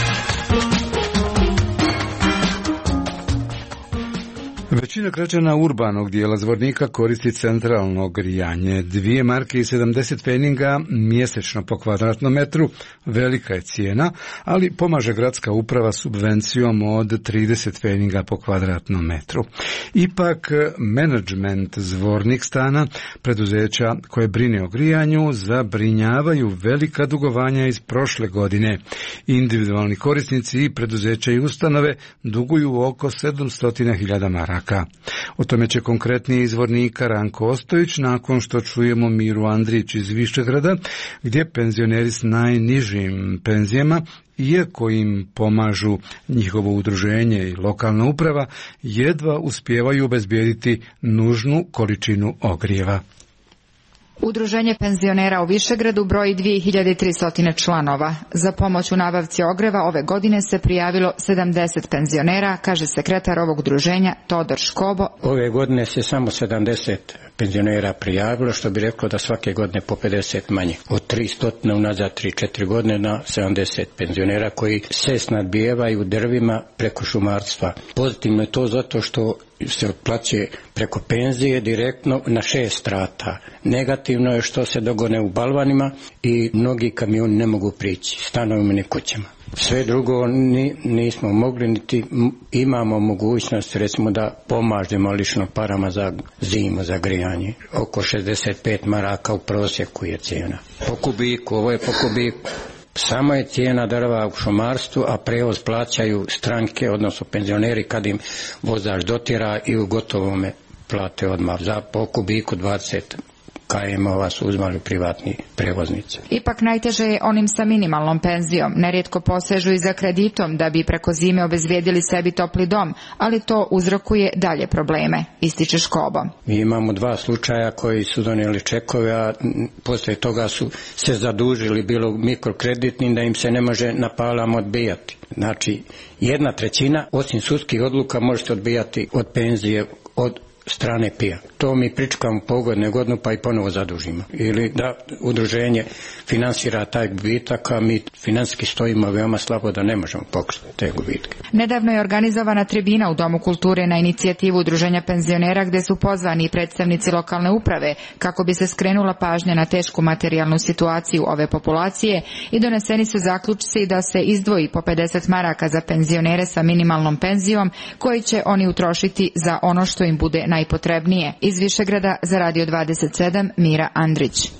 Većina građana urbanog dijela Zvornika koristi centralno grijanje. 2 marke i 70 pfeninga mjesečno po kvadratnom metru, velika je cijena, ali pomaže gradska uprava subvencijom od 30 pfeninga po kvadratnom metru. Ipak, menadžment Zvornik stana, preduzeća koje brine o grijanju, zabrinjavaju velika dugovanja iz prošle godine. Individualni korisnici i preduzeća i ustanove duguju oko 700.000 maraka. O tome će konkretnije iz Zvornika Ranko Ostojić nakon što čujemo Miru Andrić iz Višegrada, gdje penzioneri s najnižim penzijama, iako im pomažu njihovo udruženje i lokalna uprava, jedva uspijevaju obezbijediti nužnu količinu ogrijeva. Udruženje penzionera u Višegradu broji 2300 članova. Za pomoć u nabavci ogreva ove godine se prijavilo 70 penzionera, kaže sekretar ovog udruženja Todor Škobo. Ove godine se samo 70 penzionera prijavilo, što bi reklo da svake godine po 50 manje. Od 300 unazad 3-4 godine na 70 penzionera koji se snadbijevaju drvima preko šumarstva. Pozitivno je to zato što se otplaćuje preko penzije direktno na 6 rata. Negativno je što se dogone u balvanima i mnogi kamioni ne mogu prići stanovima ni kućama. Sve drugo nismo mogli, niti imamo mogućnost recimo da pomažemo lično parama za zimu, za grijanje. Oko 65 maraka u prosjeku je cijena. Po kubiku, ovo je po kubiku. Samo je cijena drva u šumarstvu, a prevoz plaćaju stranke, odnosno penzioneri kad im vozač dotira i u gotovome plate odmah. Za po kubiku 20 km su uzmali privatni prevoznici. Ipak najteže je onim sa minimalnom penzijom. Nerijetko posežu i za kreditom da bi preko zime obezbijedili sebi topli dom, ali to uzrokuje dalje probleme, ističe Škobo. Mi imamo 2 slučaja koji su donijeli čekove, a poslije toga su se zadužili bilo mikrokreditnim da im se ne može na palama odbijati. Znači, 1/3 osim sudskih odluka možete odbijati od penzije od strane PIA. To mi pričekamo pogodne godinu pa i ponovo zadužimo. Ili da udruženje finansira taj gubitak, a mi financijski stojimo veoma slabo da ne možemo pokriti te gubitke. Nedavno je organizovana tribina u Domu kulture na inicijativu Udruženja penzionera gdje su pozvani i predstavnici lokalne uprave kako bi se skrenula pažnja na tešku materijalnu situaciju ove populacije i doneseni su zaključci da se izdvoji po 50 maraka za penzionere sa minimalnom penzijom koji će oni utrošiti za ono što im bude najpotrebnije. Iz Višegrada za Radio 27 Mira Andrić.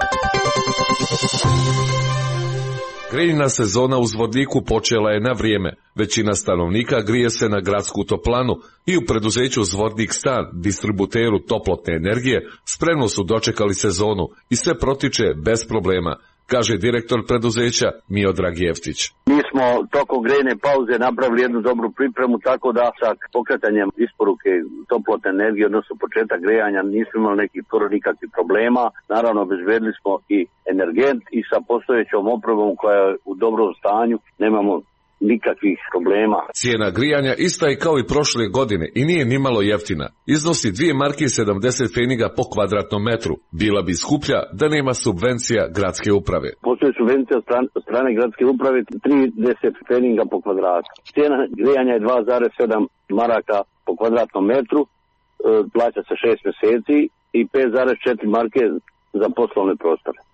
Grijna sezona u Zvorniku počela je na vrijeme. Većina stanovnika grije se na gradsku toplanu i u preduzeću Zvornik stan, distributeru toplotne energije, spremno su dočekali sezonu i sve protiče bez problema, kaže direktor preduzeća Miodrag Jeftić. Mi smo tokom grejne pauze napravili jednu dobru pripremu, tako da sa pokretanjem isporuke toplotne energije, odnosno početak grejanja, nismo imali nikakvih problema. Naravno, obezbedili smo i energent i sa postojećom opremom koja je u dobrom stanju, nemamo nikakvih problema. Cijena grijanja ista je kao i prošle godine i nije nimalo jeftina. Iznosi 2 marke i 70 pfeniga po kvadratnom metru. Bila bi skuplja da nema subvencija gradske uprave. Postoje subvencija od strane gradske uprave 30 pfeniga po kvadratu. Cijena grijanja je 2,7 maraka po kvadratnom metru, plaća se 6 mjeseci i 5,4 marke za poslovne prostore.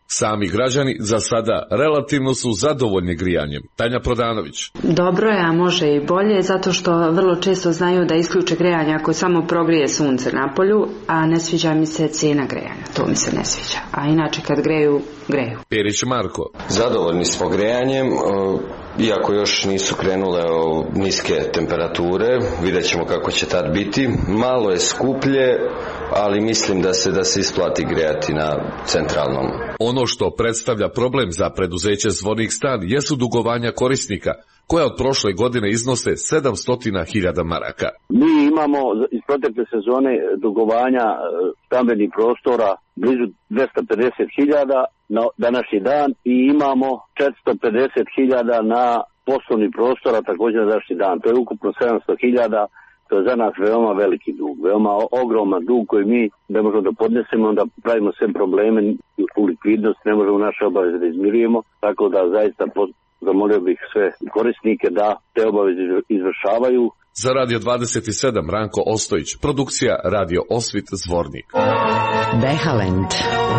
Sami građani za sada relativno su zadovoljni grijanjem. Tanja Prodanović. Dobro je, a može i bolje, zato što vrlo često znaju da isključe grejanje ako samo progrije sunce na polju, a ne sviđa mi se cijena grejanja. To mi se ne sviđa. A inače kad greju, greju. Perić Marko. Zadovoljni smo grejanjem, iako još nisu krenule niske temperature, vidjet ćemo kako će tad biti. Malo je skuplje, ali mislim da se isplati grejati na centralnom. Ono što predstavlja problem za preduzeće Zvornik stan jesu dugovanja korisnika, koja od prošle godine iznose 700.000 maraka. Mi imamo iz protekle sezone dugovanja stambenih prostora blizu 250.000 na današnji dan i imamo 450.000 na poslovni prostora također na današnji dan. To je ukupno 700.000. To je za nas veoma veliki dug, veoma ogroman dug koji mi ne možemo da podnesemo, onda pravimo sve probleme u likvidnosti, ne možemo naše obaveze da izmirujemo, tako da zaista zamolio bih sve korisnike da te obaveze izvršavaju. Za Radio 27 Ranko Ostojić, produkcija Radio Osvit Zvornik. Behalend.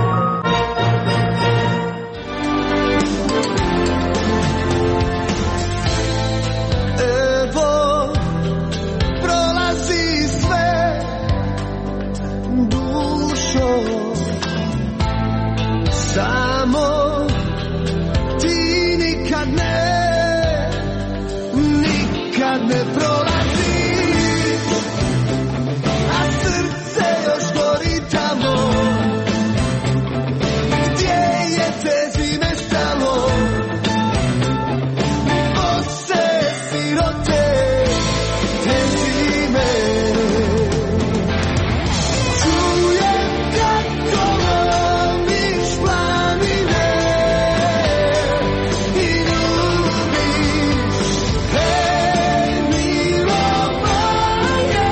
Samo ti nikad ne prolaziš, a srce još gori tamo gdje je te zime stalo. Bose sirote te zime, čujem kako lomiš planine i ljubiš, hej milo moje,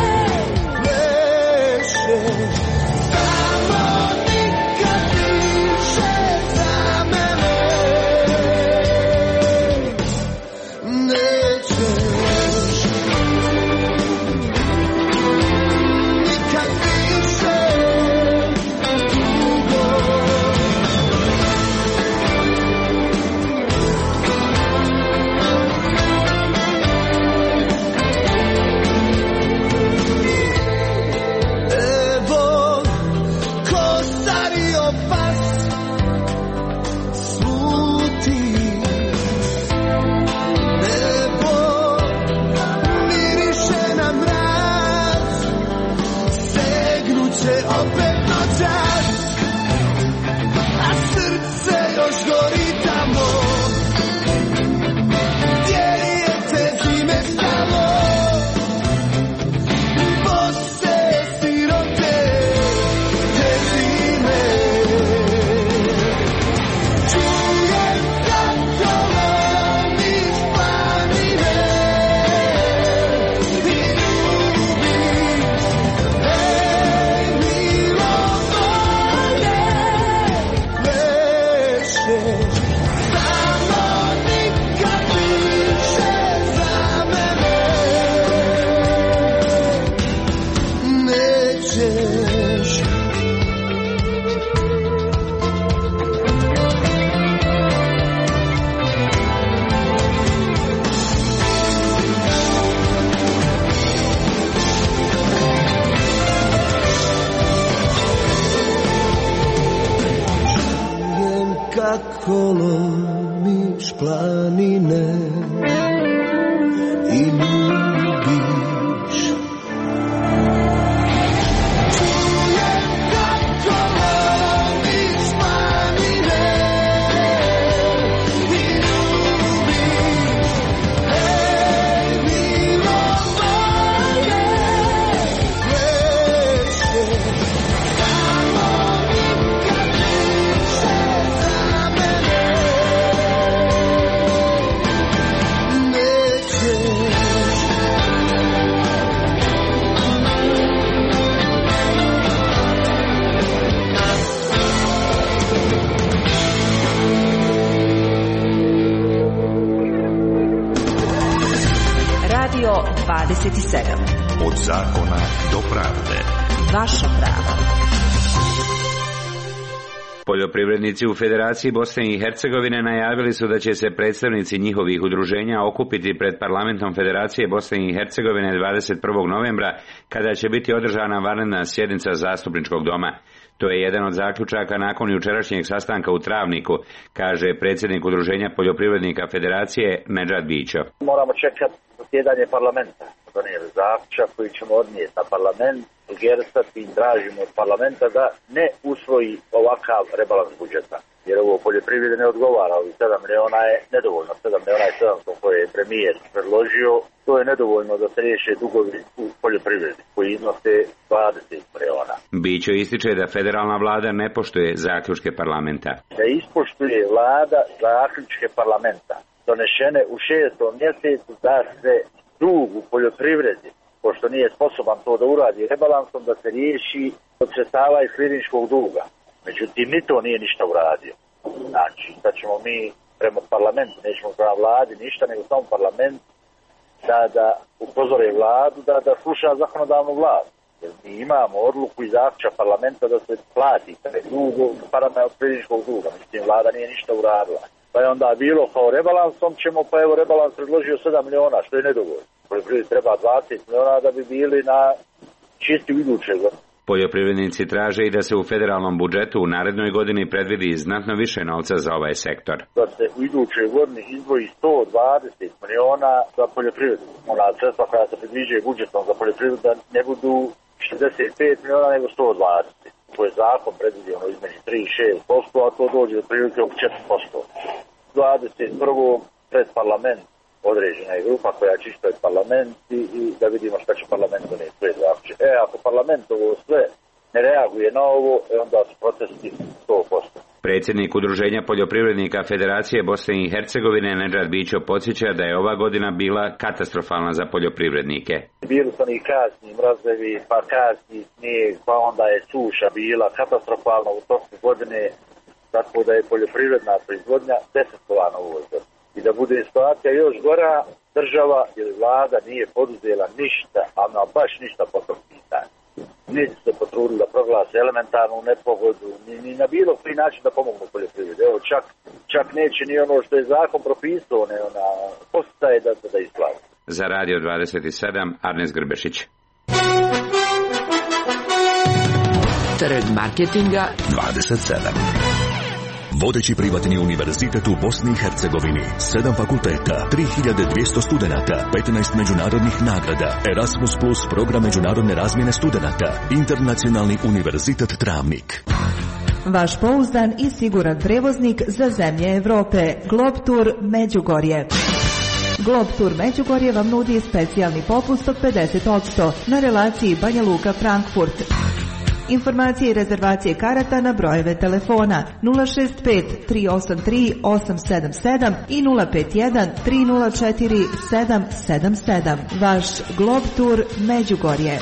plešeš samo nikad više za mene nećeš, nikad više dugo. Evo, ko stario pas sluti, nebo miriše na mraz, stegnuće opet noćas, a srce još gori tamo gdje je te zime stalo. Bose sirote te zime, čujem kako lomiš planine i ljubiš, hej milo moje, plešeš samo nikad više za mene nećeš. Čujem kako lomiš planine i ljubiš. Čujem kako lomiš planine i ljubiš, hej milo moje, plešeš samo nikad više za mene nećeš. Radio 27. Od zakona do pravde. Vaša prava. Poljoprivrednici u Federaciji Bosne i Hercegovine najavili su da će se predstavnici njihovih udruženja okupiti pred parlamentom Federacije Bosne i Hercegovine 21. novembra, kada će biti održana vanredna sjednica zastupničkog doma. To je jedan od zaključaka nakon jučerašnjeg sastanka u Travniku, kaže predsjednik udruženja poljoprivrednika Federacije Nedžad Bićo. Moramo čekati zasjedanje parlamenta. Donijeli zaključak koji ćemo odnijeti na parlament, sugerisati i tražimo od parlamenta da ne usvoji ovakav rebalans budžeta. Jer ovo poljoprivrede ne odgovara, ovih 7 miliona je nedovoljno, 7 miliona i 700 koje je premijer predložio, to je nedovoljno da se riješe dugovi u poljoprivredi koji iznose 20 miliona. Bićo ističe da federalna vlada ne poštuje zaključke parlamenta. Da ispoštuje vlada zaključke parlamenta donešene u 6. mjesecu da se dug u poljoprivredi, pošto nije sposoban to da uradi rebalansom, da se riješi od sredstava iz klirinškog duga. Međutim, ni to nije ništa uradio. Znači, da ćemo mi prema parlamentu, nećemo prema vladi ništa, nego samo parlament da upozore vladu, da sluša zakonodavnu vladu. Jer mi imamo odluku i zaključak parlamenta da se plati taj dug parama od klirinškog duga. Međutim, vlada nije ništa uradila. Pa je onda bilo kao rebalansom ćemo, pa evo rebalans predložio 7 miliona, što je nedovoljno. Poljoprivredi treba 20 miliona da bi bili na čisti iduće godine. Poljoprivrednici traže i da se u federalnom budžetu u narednoj godini predvidi znatno više novca za ovaj sektor. Da se u idućoj godini izdvoji 120 miliona za poljoprivredu. Ona sredstva koja se predviđaju budžetom za poljoprivredu da ne budu 65 miliona nego 120. To je zakon predvidio između 3 i 6%, a to dođe do prilike oko 4%. 21. pred parlament određena je grupa koja čištaje parlament i da vidimo šta će parlament donijeti sve zaključke. Ako parlament ovo sve ne reaguje na ovo, onda su protesti 100%. Predsjednik udruženja poljoprivrednika Federacije Bosne i Hercegovine Nedžad Bićo podsjeća da je ova godina bila katastrofalna za poljoprivrednike. Bili su oni kasni mrazevi, pa kasni snijeg, pa onda je suša bila katastrofalna u toku godine, tako da je poljoprivredna proizvodnja desetkovana u ovoj godini. I da bude situacija još gora, država ili vlada nije poduzela ništa, ama baš ništa po tom pitanju. Niti se potrudili da proglase elementarnu nepogodu, ni na bilo koji način da pomognu poljoprivredi. Evo, čak neće ni ono što je zakon propisao, ne ona postaje da isplati. Za Radio 27, Arnes Grbešić. Trg marketinga 27. Vodeći privatni univerzitet u Bosni i Hercegovini, 7 fakulteta, 3200 studenata, 15 međunarodnih nagrada, Erasmus Plus program međunarodne razmjene studenata, Internacionalni univerzitet Travnik. Vaš pouzdan i siguran prevoznik za zemlje Europe, Globtour Međugorje. Globtour Međugorje vam nudi specijalni popust od 50% na relaciji Banja Luka-Frankfurt. Informacije i rezervacije karata na brojeve telefona 065 383 877 i 051 304 777. Vaš Globtour Međugorje.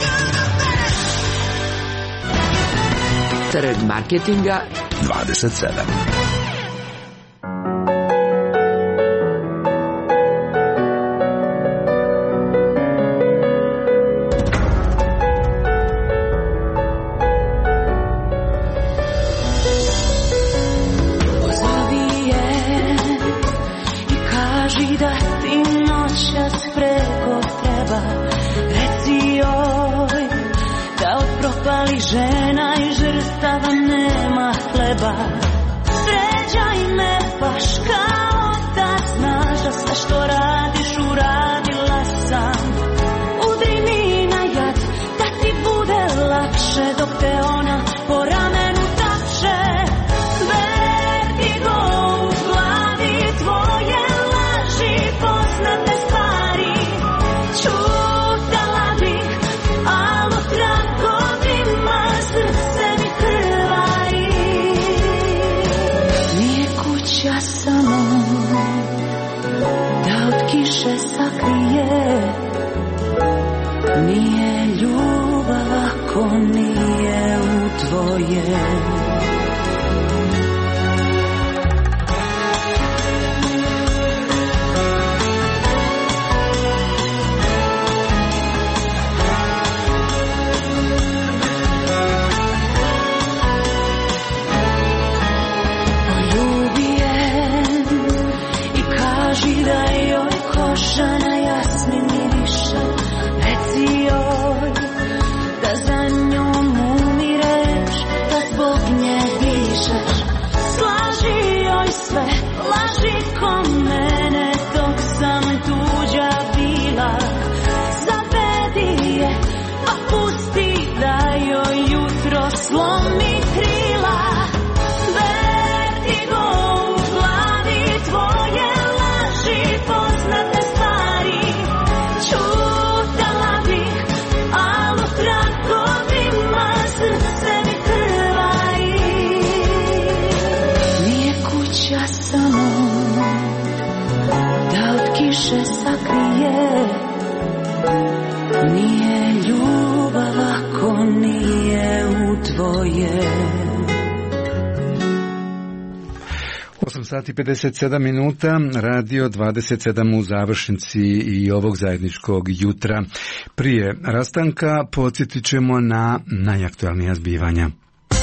Trg marketinga 27. Žena i žrtava nema hleba. Sređaj me baš kao da znaš da sve što radiš uradila sam. Udri mi na jad da ti bude lakše dok te ona po ramenu tapše. Vertigo u glavi tvoje laži, poznate stvari. Čutala bih, alo trago srce mi krvari. Nije kuća samo da od kiše sakrije, nije ljubav ako nije u tvoje. slomi krila, vertigo u glavi, tvoje laži, poznate stvari. Čutala bih, al u tragovima srce mi krvari. Nije kuća samo da od kiše sakrije, nije ljubav ako nije u tvoje. 8 sati 57 minuta, radio 27 u završnici i ovog zajedničkog jutra. Prije rastanka podsjetit ćemo na najaktualnija zbivanja.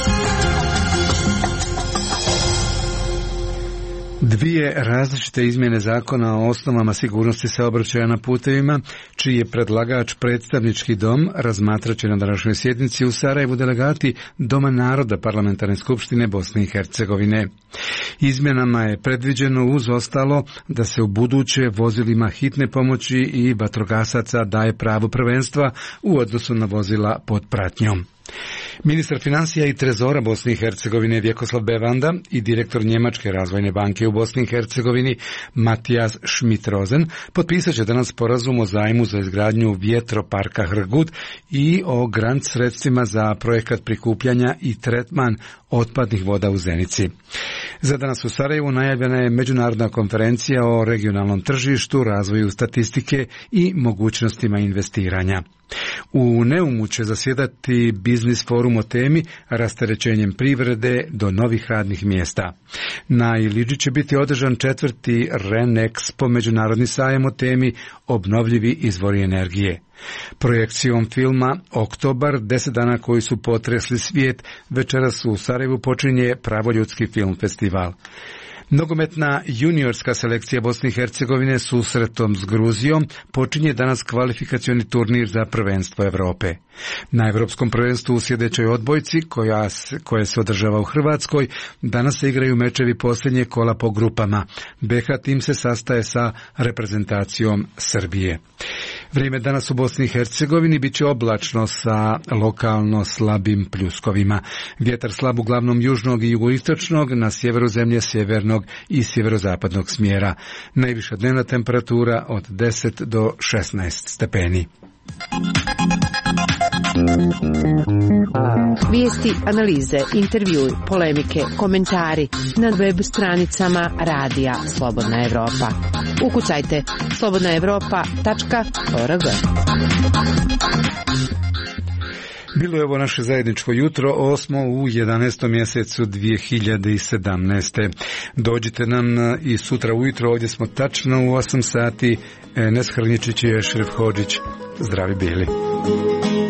Dvije različite izmjene zakona o osnovama sigurnosti saobraćaja na putevima, čiji je predlagač predstavnički dom, razmatrat će na današnjoj sjednici u Sarajevu delegati Doma naroda Parlamentarne skupštine Bosne i Hercegovine. Izmjenama je predviđeno uz ostalo da se u buduće vozilima hitne pomoći i vatrogasaca daje pravo prvenstva u odnosu na vozila pod pratnjom. Ministar financija i trezora Bosne i Hercegovine Vjekoslav Bevanda i direktor Njemačke razvojne banke u Bosni i Hercegovini Matijas Schmidt-Rosen potpisat će danas sporazum o zajmu za izgradnju vjetroparka Hrgut i o grant sredstvima za projekat prikupljanja i tretman otpadnih voda u Zenici. Za danas u Sarajevu najavljena je međunarodna konferencija o regionalnom tržištu, razvoju statistike i mogućnostima investiranja. U Neumu će zasjedati biznis forum o temi rasterećenjem privrede do novih radnih mjesta. Na Iliđi će biti održan 4. REN-Expo, međunarodni sajam o temi obnovljivi izvori energije. Projekcijom filma Oktobar, 10 dana koji su potresli svijet, večeras u Sarajevu počinje Pravoljudski film festival. Nogometna juniorska selekcija Bosne i Hercegovine susretom s Gruzijom počinje danas kvalifikacioni turnir za prvenstvo Europe. Na Europskom prvenstvu u sljedećoj odbojci, koje se održava u Hrvatskoj, danas se igraju mečevi posljednje kola po grupama. BH tim se sastaje sa reprezentacijom Srbije. Vrijeme danas u Bosni i Hercegovini bit će oblačno sa lokalno slabim pljuskovima. Vjetar slab uglavnom južnog i jugoistočnog, na sjeveru zemlje sjevernog i sjeverozapadnog smjera. Najviša dnevna temperatura od 10 do 16 stepeni. Vijesti, analize, intervjui, polemike, komentari na web stranicama Radija Slobodna Evropa. Ukucajte slobodnaevropa.org. Bilo je ovo naše zajedničko jutro, 8. u 11. mjesecu 2017. Dođite nam i sutra ujutro, ovdje smo tačno u 8 sati. Enes Hrničić i Ešref Hodžić. Zdravi bili.